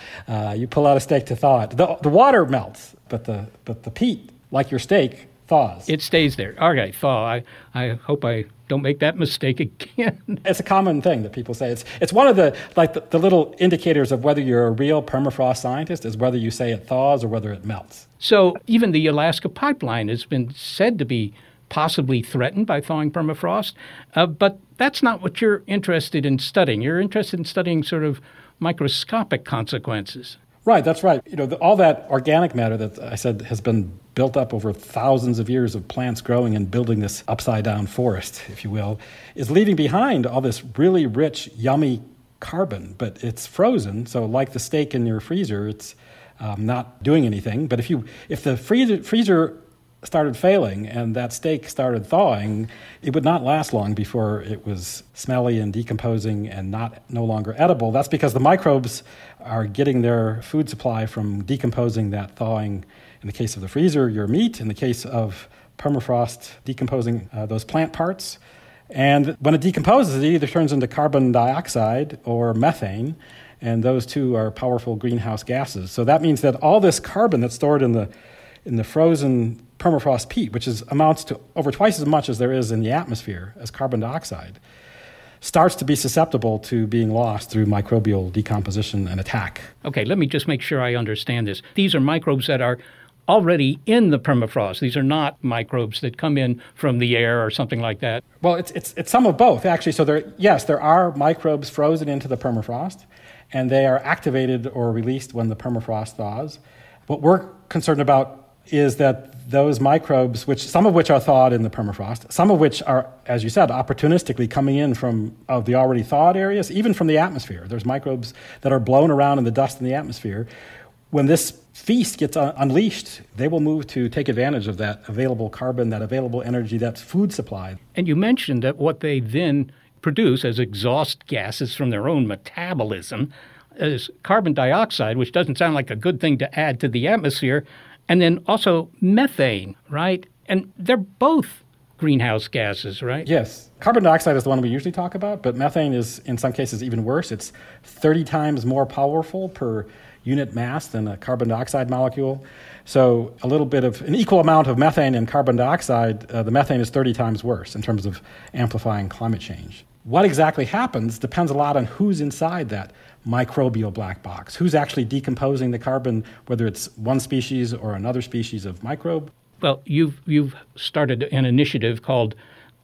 S12: You pull out a steak to thaw it. The water melts, but the peat, like your steak, thaws.
S5: It stays there. All right, thaw. I hope I don't make that mistake again.
S12: It's a common thing that people say. It's one of the little indicators of whether you're a real permafrost scientist is whether you say it thaws or whether it melts.
S5: So even the Alaska pipeline has been said to be possibly threatened by thawing permafrost, but that's not what you're interested in studying. You're interested in studying sort of microscopic consequences.
S12: Right, that's right. All that organic matter that I said has been built up over thousands of years of plants growing and building this upside-down forest, if you will, is leaving behind all this really rich, yummy carbon, but it's frozen. So like the steak in your freezer, it's not doing anything. But if the freezer started failing and that steak started thawing, it would not last long before it was smelly and decomposing and no longer edible. That's because the microbes are getting their food supply from decomposing that thawing. In the case of the freezer, your meat. In the case of permafrost, decomposing those plant parts. And when it decomposes, it either turns into carbon dioxide or methane, and those two are powerful greenhouse gases. So that means that all this carbon that's stored in the frozen permafrost peat, which amounts to over twice as much as there is in the atmosphere as carbon dioxide, starts to be susceptible to being lost through microbial decomposition and attack.
S5: Okay, let me just make sure I understand this. These are microbes that are already in the permafrost. These are not microbes that come in from the air or something like that.
S12: Well, it's some of both, actually. So there are microbes frozen into the permafrost, and they are activated or released when the permafrost thaws. What we're concerned about is that those microbes, some of which are thawed in the permafrost, some of which are, as you said, opportunistically coming in from the already thawed areas, even from the atmosphere. There's microbes that are blown around in the dust in the atmosphere. When this feast gets unleashed, they will move to take advantage of that available carbon, that available energy, that food supply.
S5: And you mentioned that what they then produce as exhaust gases from their own metabolism is carbon dioxide, which doesn't sound like a good thing to add to the atmosphere. and then also methane, right? And they're both greenhouse gases, right?
S12: Yes. Carbon dioxide is the one we usually talk about, but methane is, in some cases, even worse. It's 30 times more powerful per unit mass than a carbon dioxide molecule. So a little bit of an equal amount of methane and carbon dioxide, the methane is 30 times worse in terms of amplifying climate change. What exactly happens depends a lot on who's inside that microbial black box, who's actually decomposing the carbon, whether it's one species or another species of microbe.
S5: Well, you've started an initiative called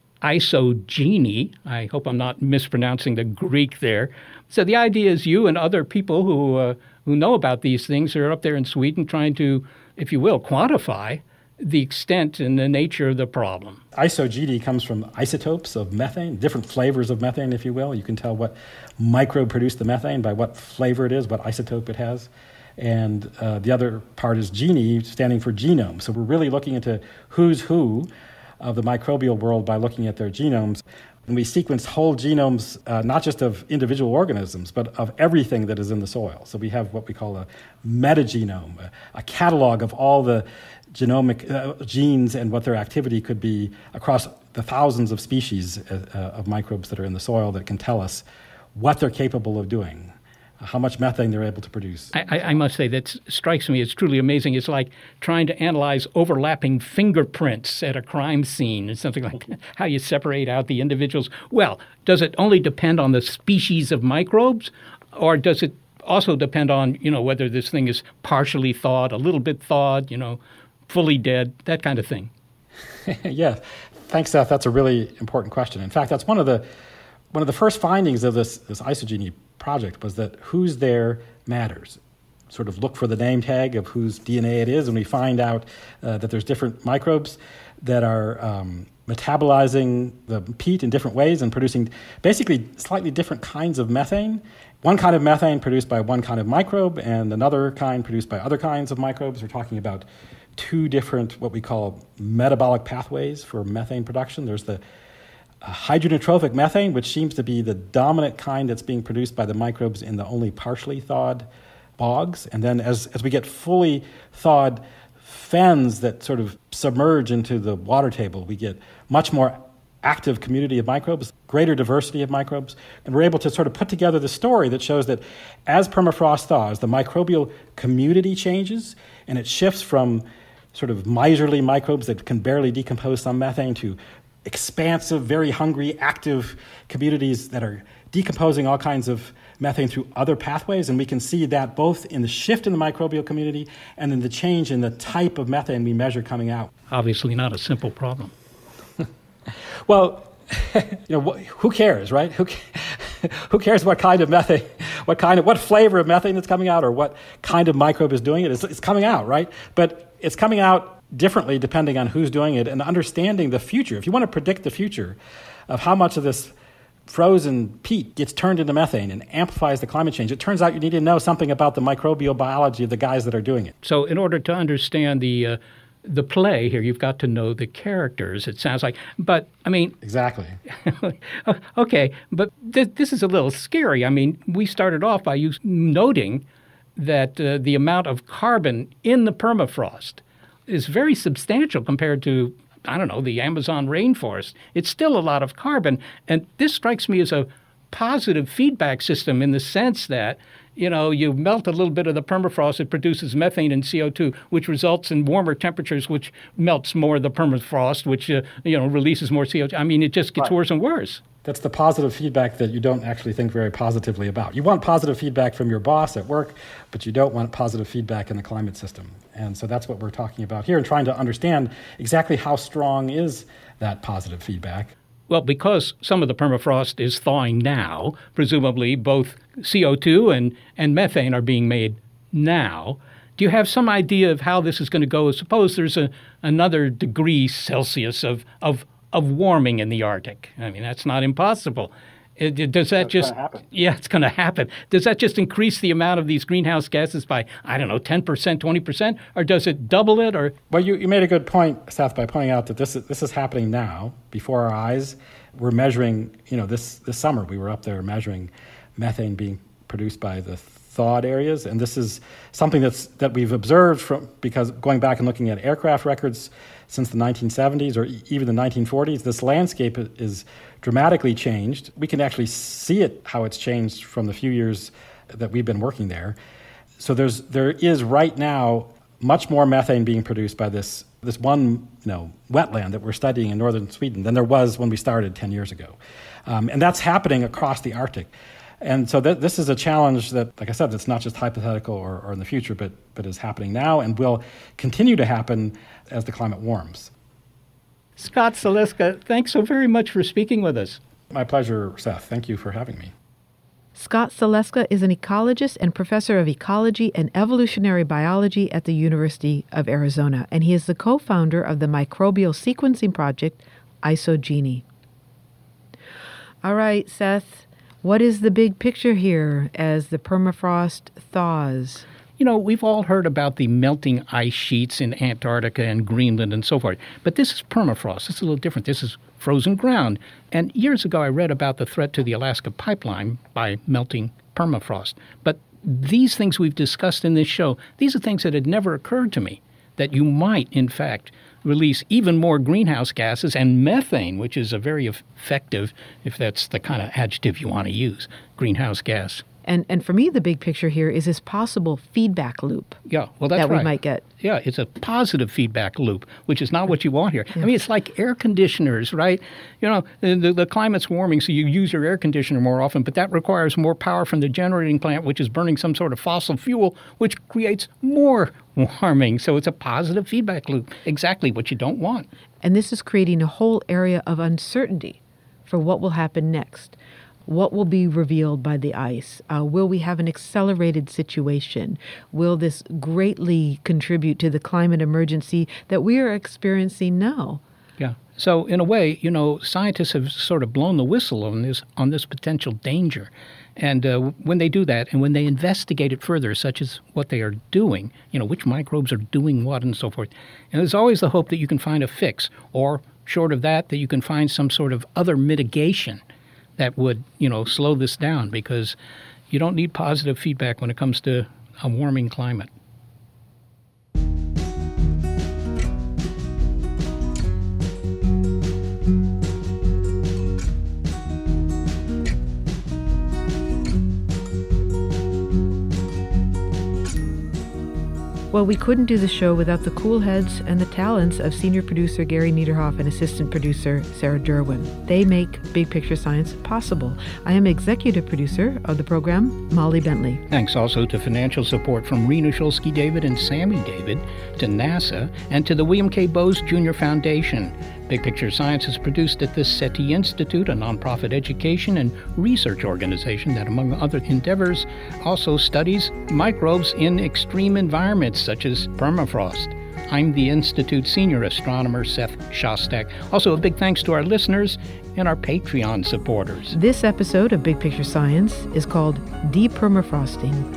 S5: Isogeny. I hope I'm not mispronouncing the Greek there. So the idea is you and other people who know about these things are up there in Sweden trying to, if you will, quantify the extent and the nature of the problem.
S12: Isogeny comes from isotopes of methane, different flavors of methane, if you will. You can tell what microbe produced the methane by what flavor it is, what isotope it has. And the other part is gene, standing for genome. So we're really looking into who's who of the microbial world by looking at their genomes. And we sequenced whole genomes, not just of individual organisms, but of everything that is in the soil. So we have what we call a metagenome, a catalog of all the genomic genes and what their activity could be across the thousands of species of microbes that are in the soil that can tell us what they're capable of doing, how much methane they're able to produce.
S5: I must say, that strikes me as truly amazing. It's like trying to analyze overlapping fingerprints at a crime scene or something like that, how you separate out the individuals. Well, does it only depend on the species of microbes, or does it also depend on, whether this thing is partially thawed, a little bit thawed, fully dead, that kind of thing?
S12: Yeah. Thanks, Seth. That's a really important question. In fact, that's one of the first findings of this Isogeny project was that who's there matters. Sort of look for the name tag of whose DNA it is, and we find out that there's different microbes that are metabolizing the peat in different ways and producing basically slightly different kinds of methane. One kind of methane produced by one kind of microbe and another kind produced by other kinds of microbes. We're talking about two different, what we call metabolic pathways for methane production. There's the hydroneutrophic methane, which seems to be the dominant kind that's being produced by the microbes in the only partially thawed bogs. And then as we get fully thawed fens that sort of submerge into the water table, we get much more active community of microbes, greater diversity of microbes. And we're able to sort of put together the story that shows that as permafrost thaws, the microbial community changes, and it shifts from sort of miserly microbes that can barely decompose some methane to expansive, very hungry, active communities that are decomposing all kinds of methane through other pathways. And we can see that both in the shift in the microbial community and in the change in the type of methane we measure coming out.
S5: Obviously not a simple problem.
S12: Well, who cares, right? Who cares what kind of methane, what flavor of methane that's coming out or what kind of microbe is doing it? It's coming out, right? But it's coming out differently depending on who's doing it and understanding the future. If you want to predict the future of how much of this frozen peat gets turned into methane and amplifies the climate change, it turns out you need to know something about the microbial biology of the guys that are doing it.
S5: So in order to understand the play here, you've got to know the characters, it sounds like. But, I mean...
S12: Exactly.
S5: Okay, but this is a little scary. I mean, we started off by you noting that the amount of carbon in the permafrost is very substantial compared to, the Amazon rainforest. It's still a lot of carbon. And this strikes me as a positive feedback system in the sense that, you melt a little bit of the permafrost, it produces methane and CO2, which results in warmer temperatures, which melts more of the permafrost, which, releases more CO2. I mean, it just gets worse and worse.
S12: That's the positive feedback that you don't actually think very positively about. You want positive feedback from your boss at work, but you don't want positive feedback in the climate system. And so that's what we're talking about here and trying to understand exactly how strong is that positive feedback.
S5: Well, because some of the permafrost is thawing now, presumably both CO2 and methane are being made now. Do you have some idea of how this is going to go? Suppose there's another degree Celsius of warming in the Arctic. I mean, that's not impossible. Does that just... Yeah, it's going to happen. Does that just increase the amount of these greenhouse gases by, 10%, 20%? Or does it double it? Or
S12: Well, you made a good point, Seth, by pointing out that this is happening now, before our eyes. We're measuring, this summer, we were up there measuring methane being produced by the thawed areas, and this is something that we've observed because going back and looking at aircraft records since the 1970s or even the 1940s, this landscape is dramatically changed. We can actually see it, how it's changed from the few years that we've been working there. So there is right now much more methane being produced by this one wetland that we're studying in northern Sweden than there was when we started 10 years ago. And that's happening across the Arctic. And so this is a challenge that, like I said, that's not just hypothetical or in the future, but is happening now and will continue to happen as the climate warms.
S5: Scott Saleska, thanks so very much for speaking with us.
S12: My pleasure, Seth. Thank you for having me.
S6: Scott Saleska is an ecologist and professor of ecology and evolutionary biology at the University of Arizona, and he is the co-founder of the microbial sequencing project, ISOGENI. All right, Seth, what is the big picture here as the permafrost thaws?
S5: We've all heard about the melting ice sheets in Antarctica and Greenland and so forth, but this is permafrost. It's a little different. This is frozen ground. And years ago, I read about the threat to the Alaska pipeline by melting permafrost. But these things we've discussed in this show, these are things that had never occurred to me, that you might, in fact, release even more greenhouse gases and methane, which is a very effective, if that's the kind of adjective you want to use, greenhouse gas.
S6: And for me, the big picture here is this possible feedback loop.
S5: Yeah, well, that's
S6: that
S5: right.
S6: we might get.
S5: Yeah, it's a positive feedback loop, which is not what you want here. Yeah. I mean, it's like air conditioners, right? The climate's warming, so you use your air conditioner more often, but that requires more power from the generating plant, which is burning some sort of fossil fuel, which creates more warming. So it's a positive feedback loop, exactly what you don't want.
S6: And this is creating a whole area of uncertainty for what will happen next. What will be revealed by the ice? Will we have an accelerated situation? Will this greatly contribute to the climate emergency that we are experiencing now?
S5: Yeah. So in a way, scientists have sort of blown the whistle on this potential danger. And when they do that and when they investigate it further, such as what they are doing, which microbes are doing what and so forth, and there's always the hope that you can find a fix, or short of that you can find some sort of other mitigation that would, slow this down, because you don't need positive feedback when it comes to a warming climate.
S6: Well, we couldn't do the show without the cool heads and the talents of senior producer Gary Niederhoff and assistant producer Sarah Derwin. They make Big Picture Science possible. I am executive producer of the program, Molly Bentley.
S5: Thanks also to financial support from Rena Shulsky-David and Sammy David, to NASA, and to the William K. Bose Jr. Foundation. Big Picture Science is produced at the SETI Institute, a nonprofit education and research organization that, among other endeavors, also studies microbes in extreme environments such as permafrost. I'm the Institute's senior astronomer, Seth Shostak. Also, a big thanks to our listeners and our Patreon supporters.
S6: This episode of Big Picture Science is called Depermafrosting.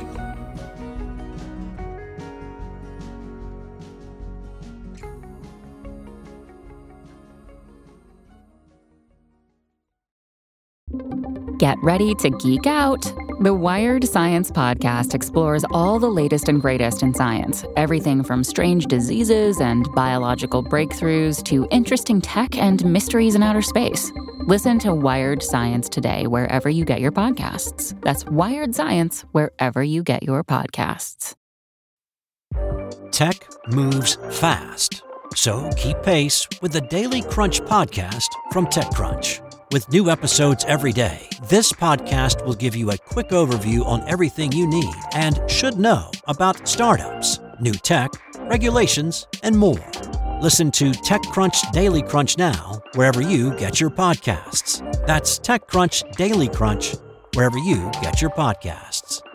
S11: Get ready to geek out. The Wired Science Podcast explores all the latest and greatest in science. Everything from strange diseases and biological breakthroughs to interesting tech and mysteries in outer space. Listen to Wired Science today wherever you get your podcasts. That's Wired Science wherever you get your podcasts.
S13: Tech moves fast, so keep pace with the Daily Crunch podcast from TechCrunch. With new episodes every day, this podcast will give you a quick overview on everything you need and should know about startups, new tech, regulations, and more. Listen to TechCrunch Daily Crunch now, wherever you get your podcasts. That's TechCrunch Daily Crunch, wherever you get your podcasts.